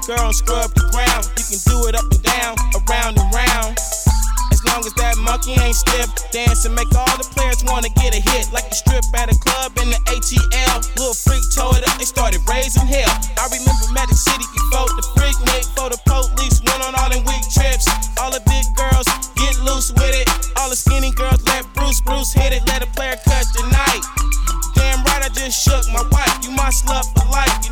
girl and scrub the ground. You can do it up and down, around and round. As long as that monkey ain't stiff, dance and make all the players wanna get a hit. Like a strip at a club in the ATL. Little freak tore it up, they started raising hell. I remember Magic City